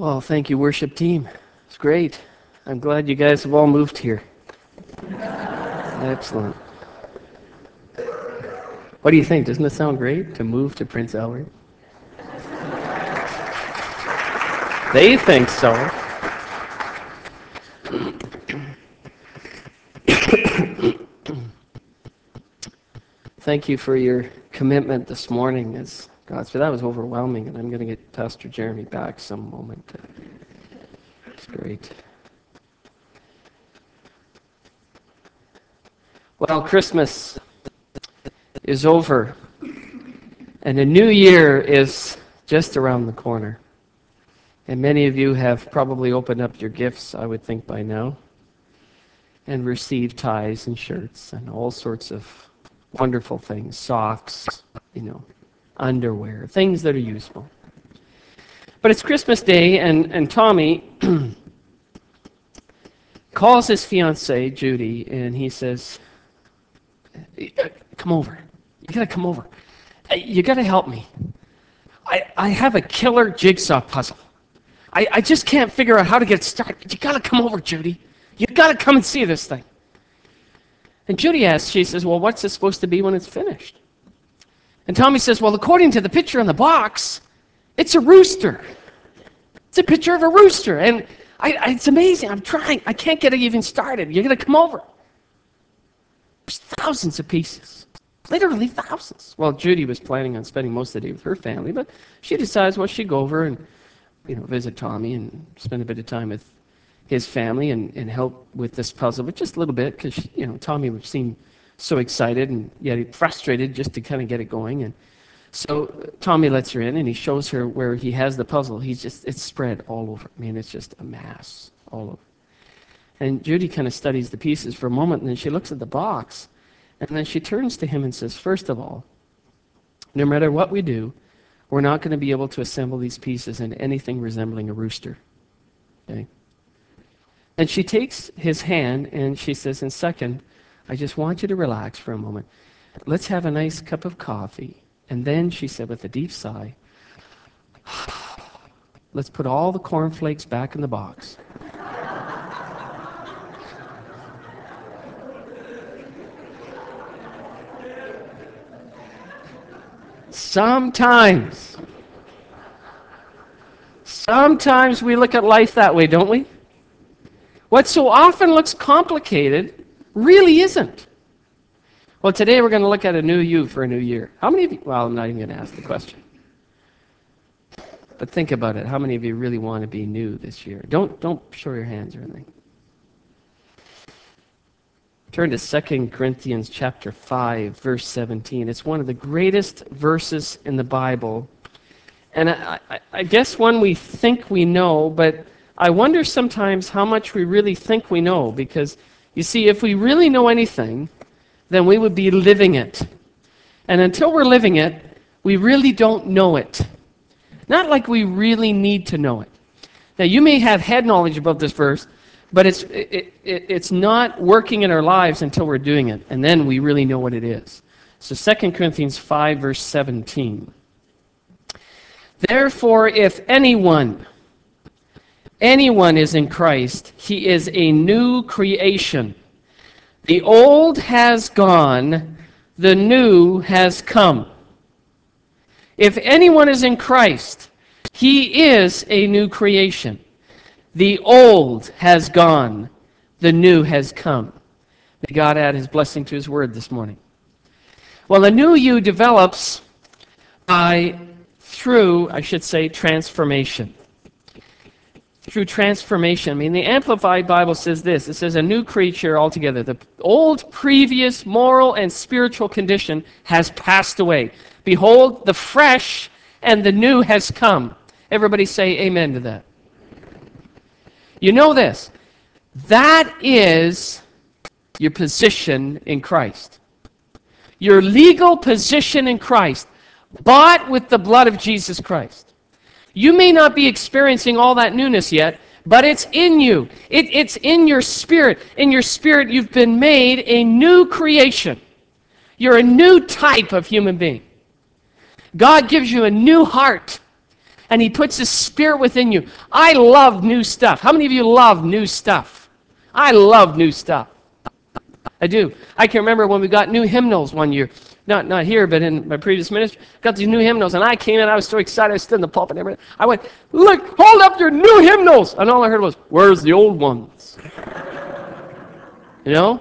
Well, thank you, worship team. It's great. I'm glad you guys have all moved here. Excellent. What do you think? Doesn't it sound great to move to Prince Albert? They think so. Thank you for your commitment this morning. As God's, that was overwhelming, and I'm going to get Pastor Jeremy back some moment. It's great. Well, Christmas is over, and a new year is just around the corner. And many of you have probably opened up your gifts, I would think, by now, and received ties and shirts and all sorts of wonderful things, socks, underwear, things that are useful. But it's Christmas Day, and Tommy calls his fiancée, Judy, and he says, come over. You got to come over. You got to help me. I have a killer jigsaw puzzle. I just can't figure out how to get started. You got to come over, Judy. You got to come and see this thing. And Judy asks, she says, well, what's it supposed to be when it's finished? And Tommy says, well, according to the picture in the box, it's a rooster. It's a picture of a rooster. And it's amazing. I'm trying. I can't get it even started. You're going to come over. There's thousands of pieces. Literally thousands. Well, Judy was planning on spending most of the day with her family, but she decides, well, she'd go over and visit Tommy and spend a bit of time with his family and help with this puzzle, but just a little bit, because Tommy would seem so excited and yet frustrated just to kind of get it going. And so Tommy lets her in, and he shows her where he has the puzzle. It's spread all over. I mean, it's just a mass all over. And Judy kind of studies the pieces for a moment, and then she looks at the box, and then she turns to him and says, first of all, no matter what we do, we're not going to be able to assemble these pieces into anything resembling a rooster. Okay? And she takes his hand and she says, and second, I just want you to relax for a moment. Let's have a nice cup of coffee. And then she said with a deep sigh, let's put all the cornflakes back in the box. Sometimes we look at life that way, don't we? What so often looks complicated really isn't. Well, today we're going to look at a new you for a new year. How many of you, well, I'm not even going to ask the question. But think about it. How many of you really want to be new this year? Don't show your hands or anything. Turn to 2 Corinthians chapter 5, verse 17. It's one of the greatest verses in the Bible. And I guess one we think we know, but I wonder sometimes how much we really think we know, because, you see, if we really know anything, then we would be living it. And until we're living it, we really don't know it. Not like we really need to know it. Now, you may have head knowledge about this verse, but it's not working in our lives until we're doing it, and then we really know what it is. So 2 Corinthians 5, verse 17. Therefore, if anyone is in Christ, he is a new creation. The old has gone, the new has come. If anyone is in Christ, he is a new creation. The old has gone, the new has come. May God add his blessing to his word this morning. Well, a new you develops through transformation. Through transformation. I mean, the Amplified Bible says this. It says, a new creature altogether. The old previous moral and spiritual condition has passed away. Behold, the fresh and the new has come. Everybody say amen to that. You know this. That is your position in Christ. Your legal position in Christ, bought with the blood of Jesus Christ. You may not be experiencing all that newness yet, but it's in you. It's in your spirit. In your spirit, you've been made a new creation. You're a new type of human being. God gives you a new heart. and he puts his Spirit within you. I love new stuff. How many of you love new stuff? I love new stuff. I do. I can remember when we got new hymnals one year. Not here, but in my previous ministry. Got these new hymnals, and I came in, I was so excited, I stood in the pulpit and everything. I went, look, hold up your new hymnals! And all I heard was, where's the old ones? You know?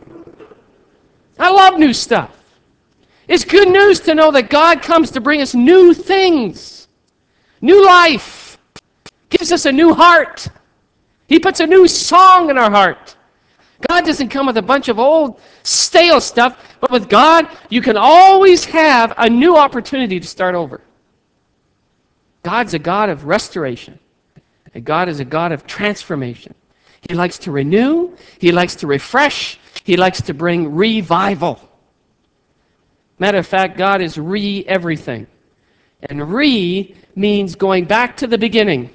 I love new stuff. It's good news to know that God comes to bring us new things, new life, gives us a new heart. He puts a new song in our heart. God doesn't come with a bunch of old, stale stuff, but with God, you can always have a new opportunity to start over. God's a God of restoration, and God is a God of transformation. He likes to renew, He likes to refresh, He likes to bring revival. Matter of fact, God is everything. And means going back to the beginning.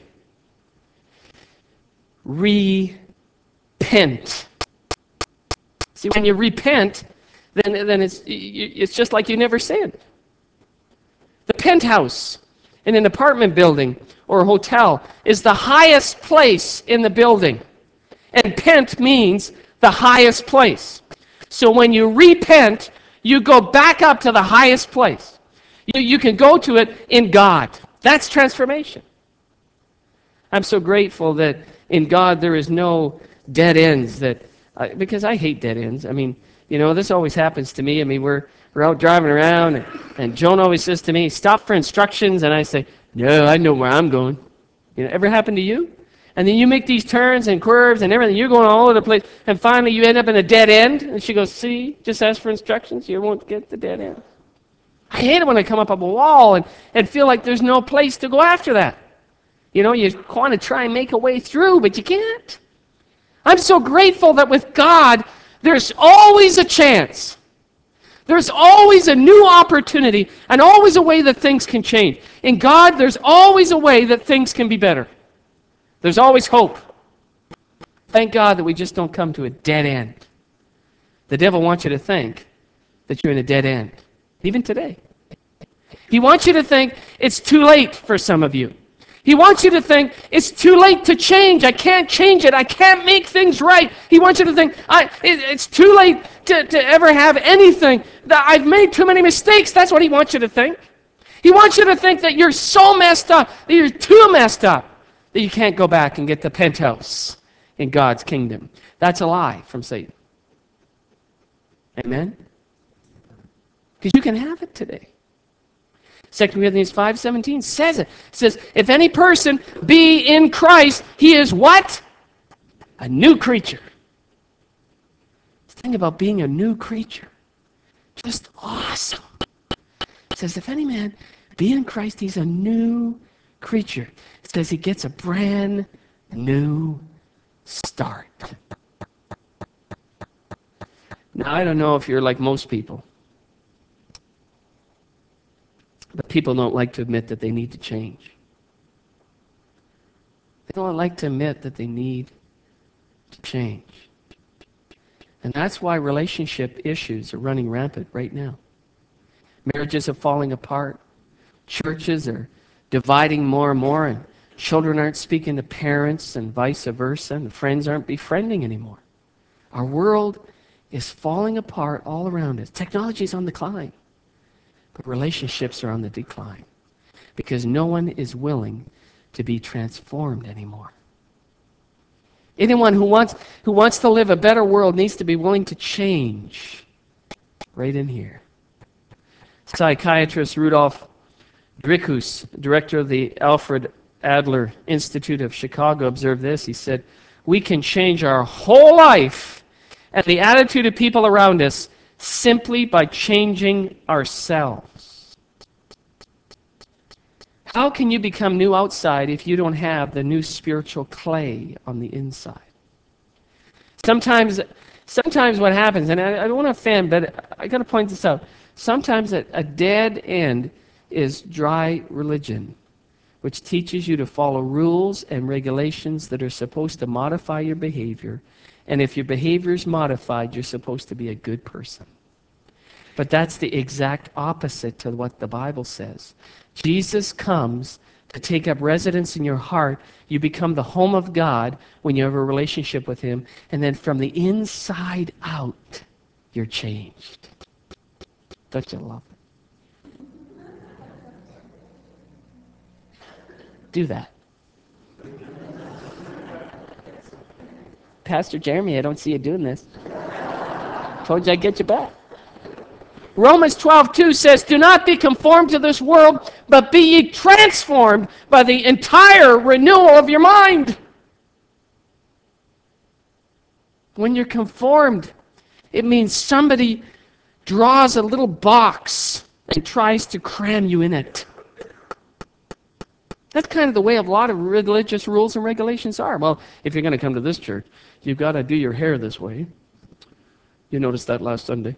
Repent. See, when you repent, then it's just like you never sinned. The penthouse in an apartment building or a hotel is the highest place in the building. And pent means the highest place. So when you repent, you go back up to the highest place. You can go to it in God. That's transformation. I'm so grateful that in God there is no dead ends because I hate dead ends. I mean, this always happens to me. I mean, we're out driving around, and Joan always says to me, stop for instructions, and I say, no, I know where I'm going. Ever happened to you? And then you make these turns and curves and everything. You're going all over the place, and finally you end up in a dead end, and she goes, see, just ask for instructions. You won't get the dead end. I hate it when I come up a wall and feel like there's no place to go after that. You want to try and make a way through, but you can't. I'm so grateful that with God, there's always a chance. There's always a new opportunity and always a way that things can change. In God, there's always a way that things can be better. There's always hope. Thank God that we just don't come to a dead end. The devil wants you to think that you're in a dead end, even today. He wants you to think it's too late for some of you. He wants you to think it's too late to change. I can't change it. I can't make things right. He wants you to think it's too late to ever have anything. That I've made too many mistakes. That's what he wants you to think. He wants you to think that you're so messed up, that you're too messed up, that you can't go back and get the penthouse in God's kingdom. That's a lie from Satan. Amen? Because you can have it today. 2 Corinthians 5:17 says it. It says, if any person be in Christ, he is what? A new creature. Think about being a new creature. Just awesome. It says, if any man be in Christ, he's a new creature. It says he gets a brand new start. Now, I don't know if you're like most people, but people don't like to admit that they need to change. They don't like to admit that they need to change. And that's why relationship issues are running rampant right now. Marriages are falling apart. Churches are dividing more and more, and children aren't speaking to parents and vice versa, and friends aren't befriending anymore. Our world is falling apart all around us. Technology is on the decline, but relationships are on the decline because no one is willing to be transformed anymore. Anyone who wants to live a better world needs to be willing to change right in here. Psychiatrist Rudolf Dricus, director of the Alfred Adler Institute of Chicago, observed this. He said, we can change our whole life and the attitude of people around us simply by changing ourselves. How can you become new outside if you don't have the new spiritual clay on the inside? Sometimes what happens, and I don't want to offend, but I got to point this out. Sometimes a dead end is dry religion, which teaches you to follow rules and regulations that are supposed to modify your behavior. And if your behavior is modified, you're supposed to be a good person. But that's the exact opposite to what the Bible says. Jesus comes to take up residence in your heart. You become the home of God when you have a relationship with him. And then from the inside out, you're changed. Don't you love it? Do that. Pastor Jeremy, I don't see you doing this. Told you I'd get you back. Romans 12:2 says, do not be conformed to this world, but be ye transformed by the entire renewal of your mind. When you're conformed, it means somebody draws a little box and tries to cram you in it. That's kind of the way a lot of religious rules and regulations are. Well, if you're going to come to this church, you've got to do your hair this way. You noticed that last Sunday.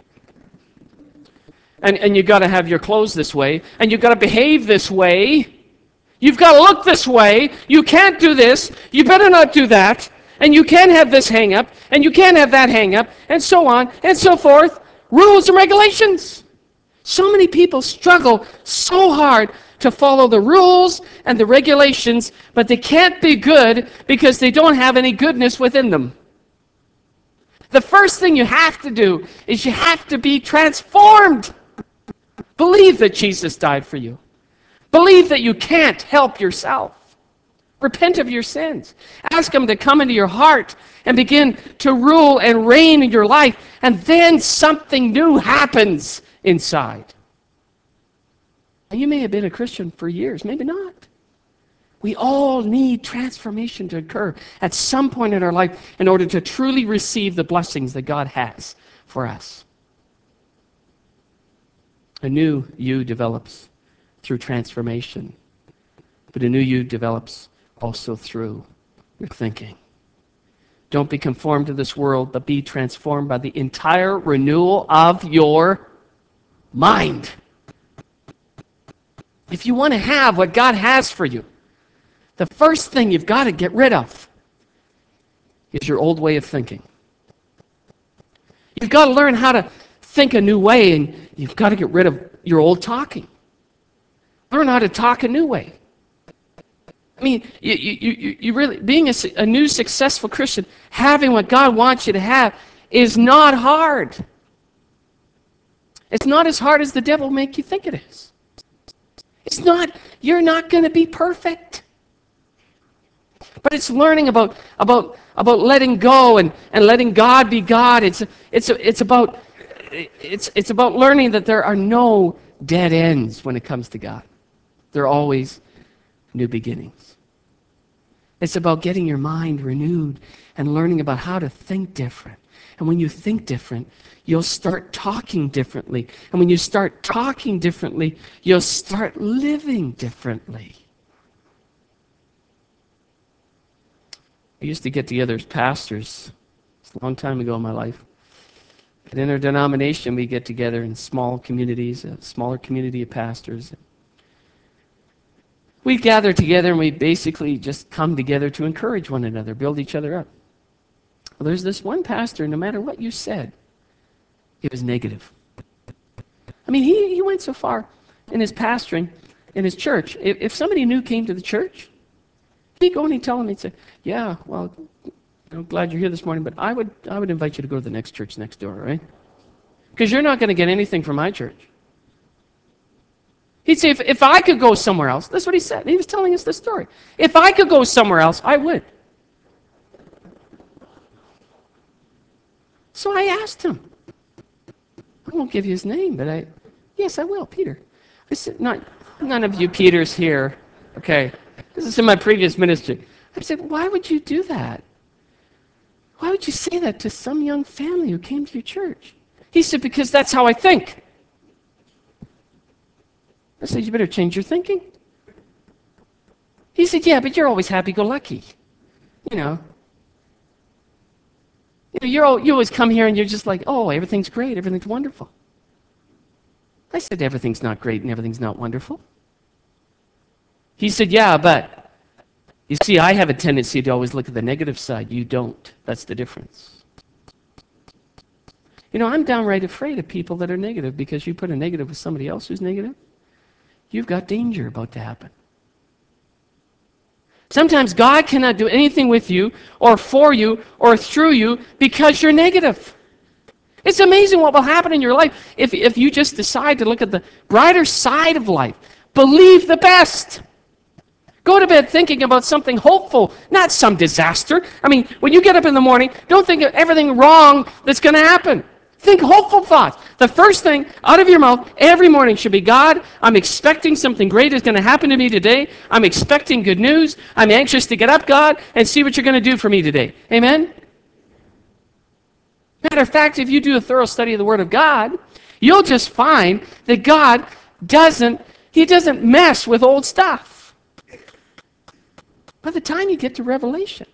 And you've got to have your clothes this way, and you've got to behave this way. You've got to look this way. You can't do this. You better not do that. And you can't have this hang up, and you can't have that hang up, and so on and so forth. Rules and regulations. So many people struggle so hard to follow the rules and the regulations, but they can't be good because they don't have any goodness within them. The first thing you have to do is you have to be transformed. Believe that Jesus died for you. Believe that you can't help yourself. Repent of your sins. Ask him to come into your heart and begin to rule and reign in your life, and then something new happens inside. And you may have been a Christian for years, maybe not. We all need transformation to occur at some point in our life in order to truly receive the blessings that God has for us. A new you develops through transformation, but a new you develops also through your thinking. Don't be conformed to this world, but be transformed by the entire renewal of your mind. If you want to have what God has for you, the first thing you've got to get rid of is your old way of thinking. You've got to learn how to think a new way, and you've got to get rid of your old talking. Learn how to talk a new way. I mean, you really, being a new successful Christian, having what God wants you to have is not hard. It's not as hard as the devil make you think it is. It's not, you're not going to be perfect. But it's learning about letting go and letting God be God. It's about learning that there are no dead ends when it comes to God. There are always new beginnings. It's about getting your mind renewed and learning about how to think different. And when you think different, you'll start talking differently. And when you start talking differently, you'll start living differently. I used to get together as pastors. It's a long time ago in my life. And in our denomination, we get together in small communities, a smaller community of pastors. We gather together and we basically just come together to encourage one another, build each other up. Well, there's this one pastor, no matter what you said, he was negative. I mean, he went so far in his pastoring, in his church. If somebody new came to the church, he'd go and he'd tell them, he'd say, yeah, well, I'm glad you're here this morning, but I would invite you to go to the next church next door, right? Because you're not going to get anything from my church. He'd say, if I could go somewhere else, that's what he said. He was telling us this story. If I could go somewhere else, I would. So I asked him. I won't give you his name, but yes, I will, Peter. I said, none of you Peters here, okay? This is in my previous ministry. I said, why would you do that? Why would you say that to some young family who came to your church? He said, because that's how I think. I said, you better change your thinking. He said, yeah, but you're always happy-go-lucky. You always come here and you're just like, oh, everything's great, everything's wonderful. I said, everything's not great and everything's not wonderful. He said, yeah, but you see, I have a tendency to always look at the negative side. You don't. That's the difference. I'm downright afraid of people that are negative, because you put a negative with somebody else who's negative, you've got danger about to happen. Sometimes God cannot do anything with you or for you or through you because you're negative. It's amazing what will happen in your life if you just decide to look at the brighter side of life. Believe the best. Go to bed thinking about something hopeful, not some disaster. I mean, when you get up in the morning, don't think of everything wrong that's going to happen. Think hopeful thoughts. The first thing out of your mouth every morning should be, God, I'm expecting something great is going to happen to me today. I'm expecting good news. I'm anxious to get up, God, and see what you're going to do for me today. Amen? Matter of fact, if you do a thorough study of the Word of God, you'll just find that God He doesn't mess with old stuff. By the time you get to Revelation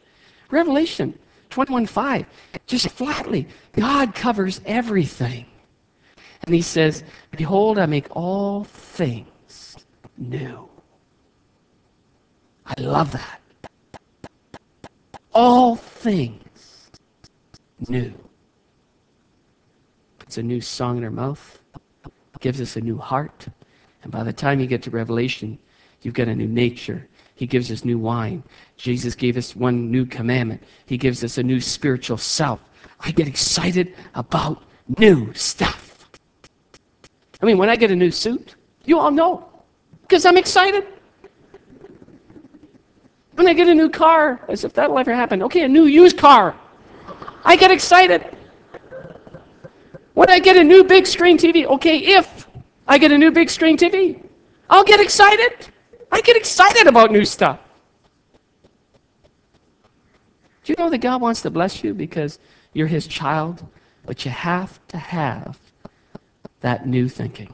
21:5, just flatly, God covers everything. And he says, behold, I make all things new. I love that. All things new. Puts a new song in our mouth, gives us a new heart. And by the time you get to Revelation, you've got a new nature. He gives us new wine. Jesus gave us one new commandment. He gives us a new spiritual self. I get excited about new stuff. I mean, when I get a new suit, you all know, because I'm excited. When I get a new car, as if that'll ever happen, okay, a new used car, I get excited. When I get a new big screen TV, okay, if I get a new big screen TV, I'll get excited. I get excited about new stuff. Do you know that God wants to bless you because you're his child? But you have to have that new thinking.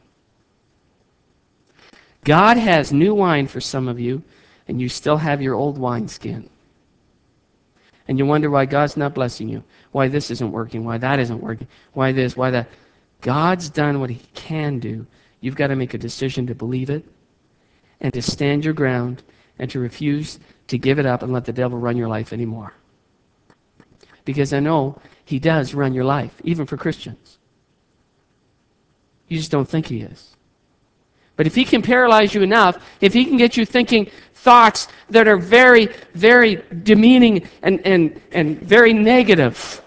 God has new wine for some of you, and you still have your old wineskin. And you wonder why God's not blessing you, why this isn't working, why that isn't working, why this, why that. God's done what he can do. You've got to make a decision to believe it and to stand your ground and to refuse to give it up and let the devil run your life anymore. Because I know he does run your life, even for Christians. You just don't think he is. But if he can paralyze you enough, if he can get you thinking thoughts that are very, very demeaning and very negative.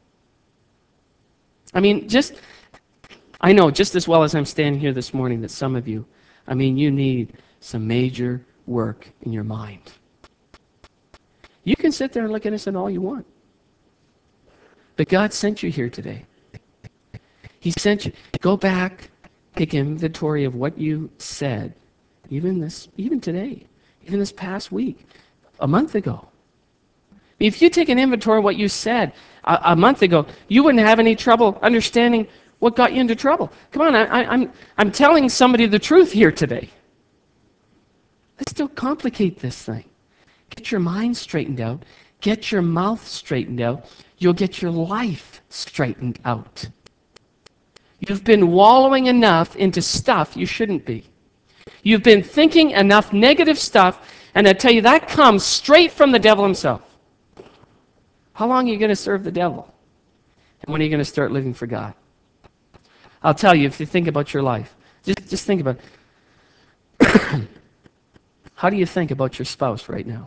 I mean, I know just as well as I'm standing here this morning that some of you, you need some major work in your mind. You can sit there and look innocent all you want. But God sent you here today. He sent you. Go back, take inventory of what you said, even today, even this past week, a month ago. If you take an inventory of what you said a month ago, you wouldn't have any trouble understanding what got you into trouble. Come on, I'm telling somebody the truth here today. Let's don't complicate this thing. Get your mind straightened out. Get your mouth straightened out. You'll get your life straightened out. You've been wallowing enough into stuff you shouldn't be. You've been thinking enough negative stuff, and I tell you, that comes straight from the devil himself. How long are you going to serve the devil? And when are you going to start living for God? I'll tell you, if you think about your life, just think about it. How do you think about your spouse right now?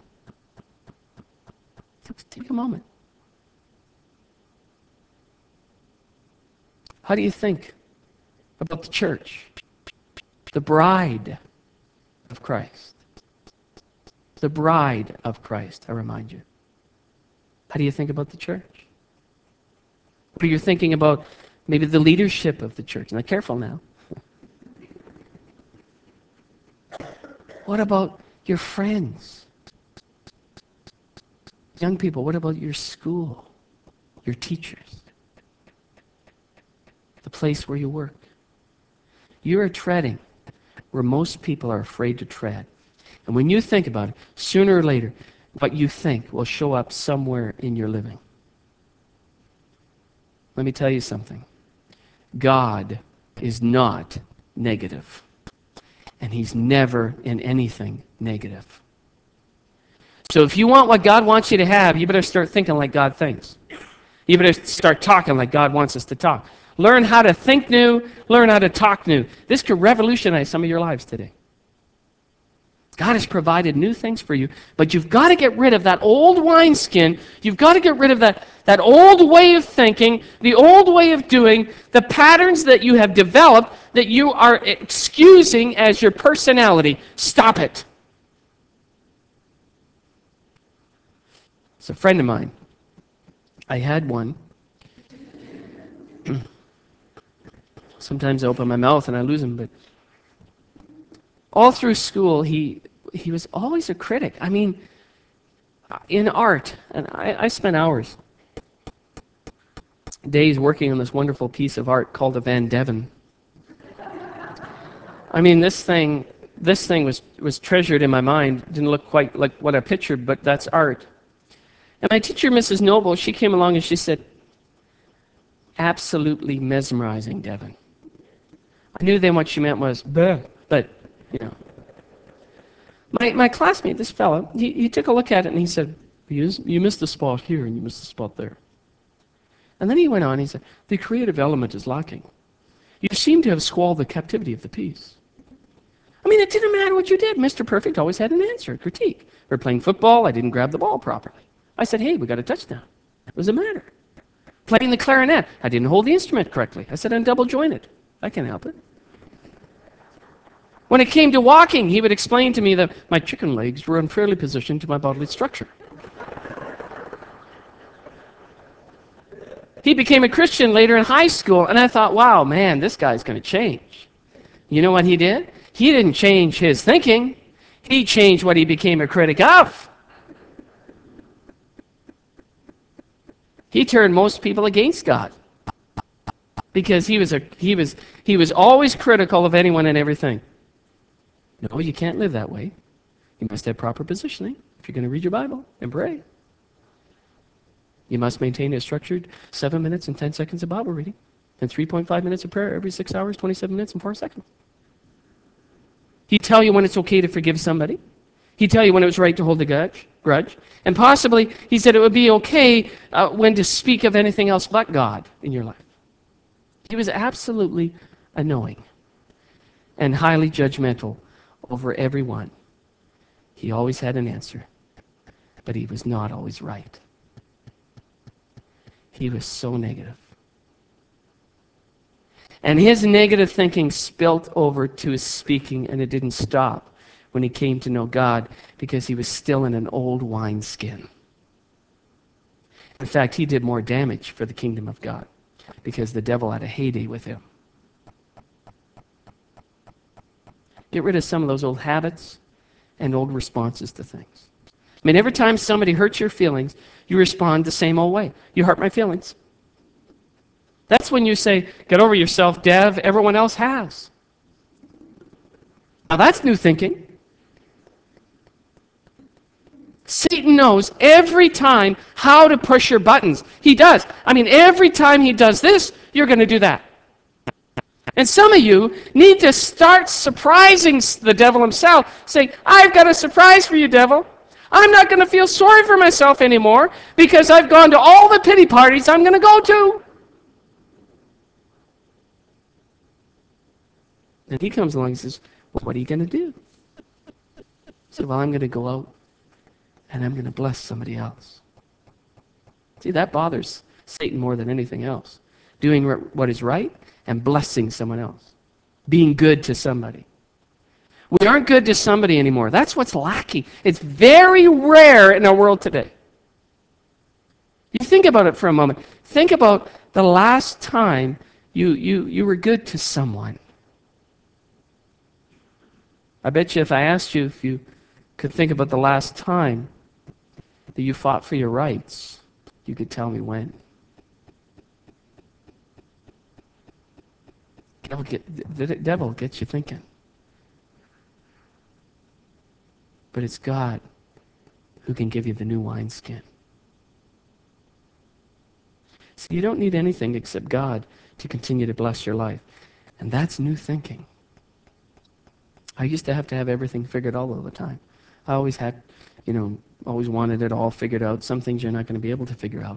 Take a moment. How do you think about the church? The bride of Christ. The bride of Christ, I remind you. How do you think about the church? What are you thinking about maybe the leadership of the church? Now, careful now. What about your friends? Young people, what about your school? Your teachers? The place where you work? You are treading where most people are afraid to tread. And when you think about it, sooner or later, what you think will show up somewhere in your living. Let me tell you something. God is not negative. And he's never in anything negative. So if you want what God wants you to have, you better start thinking like God thinks. You better start talking like God wants us to talk. Learn how to think new. Learn how to talk new. This could revolutionize some of your lives today. God has provided new things for you, but you've got to get rid of that old wineskin. You've got to get rid of that old way of thinking, the old way of doing, the patterns that you have developed that you are excusing as your personality. Stop it. It's a friend of mine. I had one. Sometimes I open my mouth and I lose him, but all through school, he was always a critic. I mean, in art, and I spent hours, days working on this wonderful piece of art called a Van Devon. I mean, this thing was treasured in my mind. Didn't look quite like what I pictured, but that's art. And my teacher, Mrs. Noble, she came along and she said, absolutely mesmerizing, Devon. I knew then what she meant was, bleh, but, you know. My classmate, this fellow, he took a look at it and he said, you missed a spot here and you missed a spot there. And then he went on, he said, the creative element is lacking. You seem to have squalled the captivity of the piece. I mean, it didn't matter what you did. Mr. Perfect always had an answer, a critique. We were playing football, I didn't grab the ball properly. I said, hey, we got a touchdown. What was the matter? Playing the clarinet, I didn't hold the instrument correctly. I said, I'm double jointed. I can't help it. When it came to walking, he would explain to me that my chicken legs were unfairly positioned to my bodily structure. He became a Christian later in high school, and I thought, wow, man, this guy's going to change. You know what he did? He didn't change his thinking. He changed what he became a critic of. He turned most people against God because he was always critical of anyone and everything. No, you can't live that way. You must have proper positioning if you're going to read your Bible and pray. You must maintain a structured 7 minutes and 10 seconds of Bible reading and 3.5 minutes of prayer every 6 hours, 27 minutes and 4 seconds. He'd tell you when it's okay to forgive somebody. He'd tell you when it was right to hold a grudge. And possibly, he said it would be okay when to speak of anything else but God in your life. He was absolutely annoying and highly judgmental over everyone. He always had an answer, but he was not always right. He was so negative. And his negative thinking spilt over to his speaking, and it didn't stop when he came to know God because he was still in an old wineskin. In fact, he did more damage for the kingdom of God because the devil had a heyday with him. Get rid of some of those old habits and old responses to things. I mean, every time somebody hurts your feelings, you respond the same old way. You hurt my feelings. That's when you say, get over yourself, Dev. Everyone else has. Now that's new thinking. Satan knows every time how to push your buttons. He does. I mean, every time he does this, you're going to do that. And some of you need to start surprising the devil himself, saying, I've got a surprise for you, devil. I'm not going to feel sorry for myself anymore because I've gone to all the pity parties I'm going to go to. And he comes along and says, well, what are you going to do? I said, well, I'm going to go out and I'm going to bless somebody else. See, that bothers Satan more than anything else. Doing what is right and blessing someone else. Being good to somebody. We aren't good to somebody anymore. That's what's lacking. It's very rare in our world today. You think about it for a moment. Think about the last time you were good to someone. I bet you if I asked you if you could think about the last time that you fought for your rights, you could tell me when. The devil gets you thinking. But it's God who can give you the new wineskin. So you don't need anything except God to continue to bless your life. And that's new thinking. I used to have everything figured out all the time. I always had, always wanted it all figured out. Some things you're not going to be able to figure out.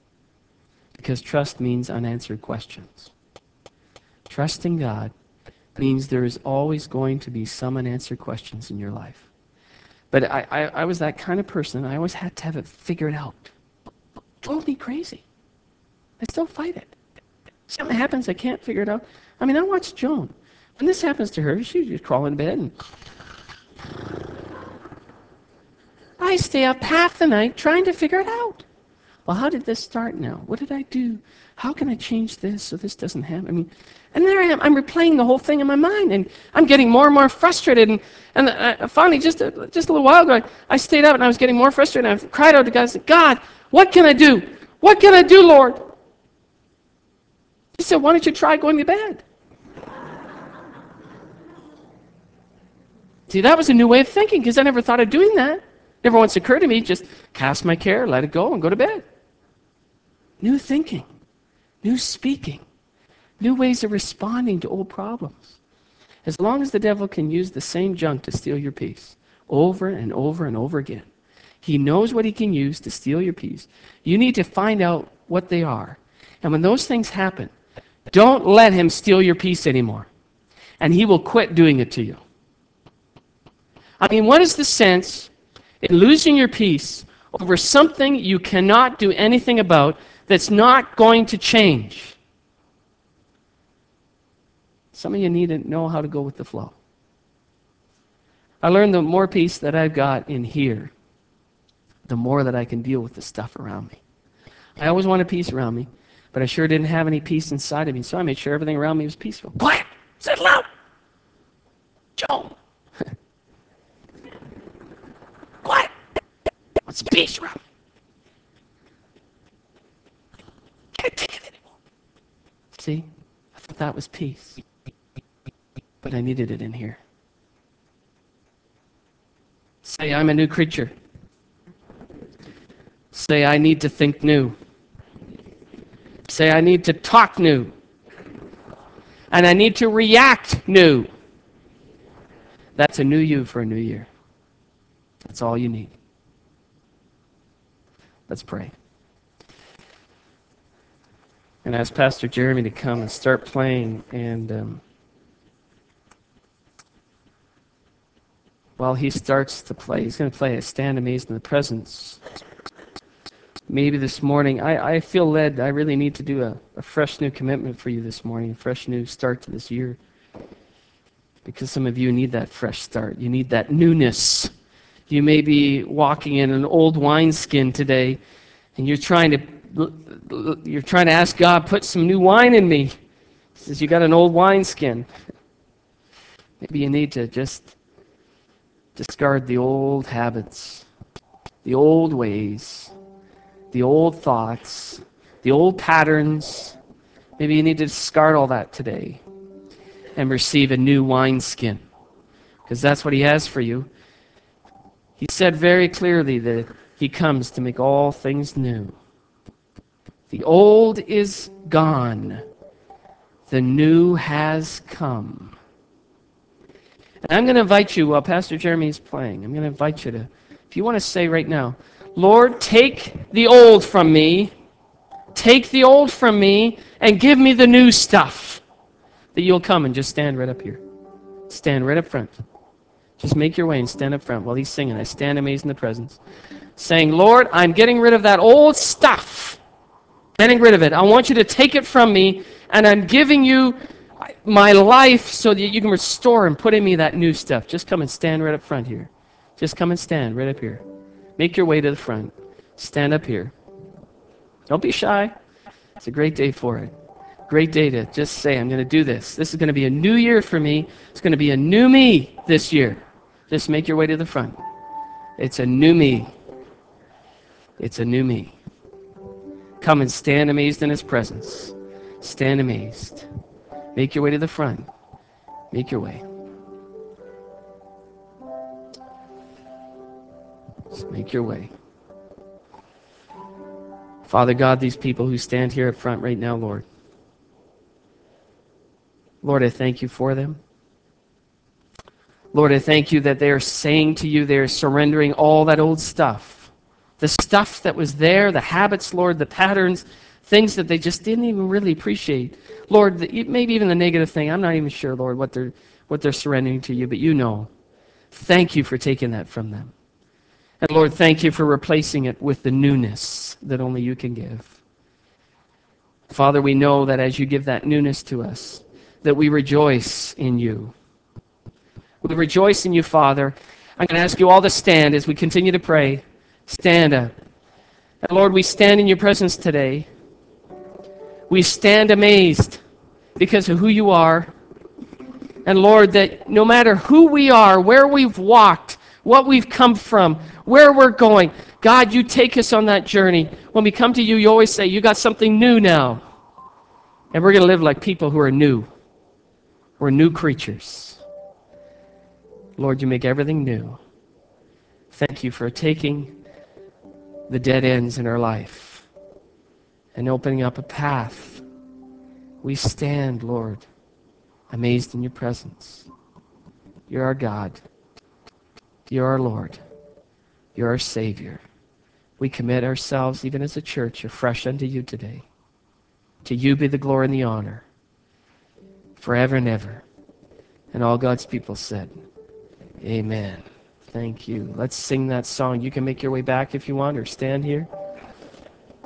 Because trust means unanswered questions. Trusting God means there is always going to be some unanswered questions in your life. But I was that kind of person. I always had to have it figured out. It drove me crazy. I still fight it. Something happens, I can't figure it out. I mean, I watched Joan. When this happens to her, she just crawl in bed and I stay up half the night trying to figure it out. Well, how did this start now? What did I do? How can I change this so this doesn't happen? I mean, and there I am. I'm replaying the whole thing in my mind, and I'm getting more and more frustrated. And finally, just a little while ago, I stayed up and I was getting more frustrated. And I cried out to God. I said, God, what can I do? What can I do, Lord? He said, why don't you try going to bed? See, that was a new way of thinking because I never thought of doing that. Never once occurred to me, just cast my care, let it go, and go to bed. New thinking, new speaking, new ways of responding to old problems. As long as the devil can use the same junk to steal your peace over and over and over again, he knows what he can use to steal your peace. You need to find out what they are. And when those things happen, don't let him steal your peace anymore. And he will quit doing it to you. I mean, what is the sense in losing your peace over something you cannot do anything about that's not going to change? Some of you need to know how to go with the flow. I learned the more peace that I've got in here, the more that I can deal with the stuff around me. I always wanted peace around me, but I sure didn't have any peace inside of me, so I made sure everything around me was peaceful. Quiet! Settle out! Joan! Quiet! What's the peace around me? Can't take it anymore. See? I thought that was peace. But I needed it in here. Say, I'm a new creature. Say, I need to think new. Say, I need to talk new. And I need to react new. That's a new you for a new year. That's all you need. Let's pray. And ask Pastor Jeremy to come and start playing. And while he starts to play, he's going to play a Stand Amazed in the Presence. Maybe this morning, I feel led, I really need to do a fresh new commitment for you this morning, a fresh new start to this year. Because some of you need that fresh start. You need that newness. You may be walking in an old wineskin today, and you're trying to ask God, put some new wine in me. He says, you got an old wineskin. Maybe you need to just discard the old habits, the old ways, the old thoughts, the old patterns. Maybe you need to discard all that today and receive a new wineskin, because that's what he has for you. He said very clearly that he comes to make all things new. The old is gone. The new has come. And I'm going to invite you, while Pastor Jeremy is playing, I'm going to invite you to, if you want to say right now, Lord, take the old from me, and give me the new stuff, that you'll come and just stand right up here. Stand right up front. Just make your way and stand up front while he's singing. I stand amazed in the presence. Saying, Lord, I'm getting rid of that old stuff. Getting rid of it. I want you to take it from me, and I'm giving you my life so that you can restore and put in me that new stuff. Just come and stand right up front here. Just come and stand right up here. Make your way to the front. Stand up here. Don't be shy. It's a great day for it. Great day to just say, I'm going to do this. This is going to be a new year for me. It's going to be a new me this year. Just make your way to the front. It's a new me. It's a new me. Come and stand amazed in his presence. Stand amazed. Make your way to the front. Make your way. Just make your way. Father God, these people who stand here up front right now, Lord. Lord, I thank you for them. Lord, I thank you that they are saying to you, they are surrendering all that old stuff. The stuff that was there, the habits, Lord, the patterns things that they just didn't even really appreciate. Lord, maybe even the negative thing, I'm not even sure, Lord, what they're surrendering to you, but you know. Thank you for taking that from them. And Lord, thank you for replacing it with the newness that only you can give. Father, we know that as you give that newness to us, that we rejoice in you. We rejoice in you, Father. I'm going to ask you all to stand as we continue to pray. Stand up. And Lord, we stand in your presence today. We stand amazed because of who you are. And Lord, that no matter who we are, where we've walked, what we've come from, where we're going, God, you take us on that journey. When we come to you, you always say, you got something new now. And we're going to live like people who are new. We're new creatures. Lord, you make everything new. Thank you for taking the dead ends in our life and opening up a path. We stand, Lord, amazed in your presence. You're our God. You're our Lord. You're our Savior. We commit ourselves, even as a church, afresh unto you today. To you be the glory and the honor, forever and ever. And all God's people said, amen. Thank you. Let's sing that song. You can make your way back if you want, or stand here.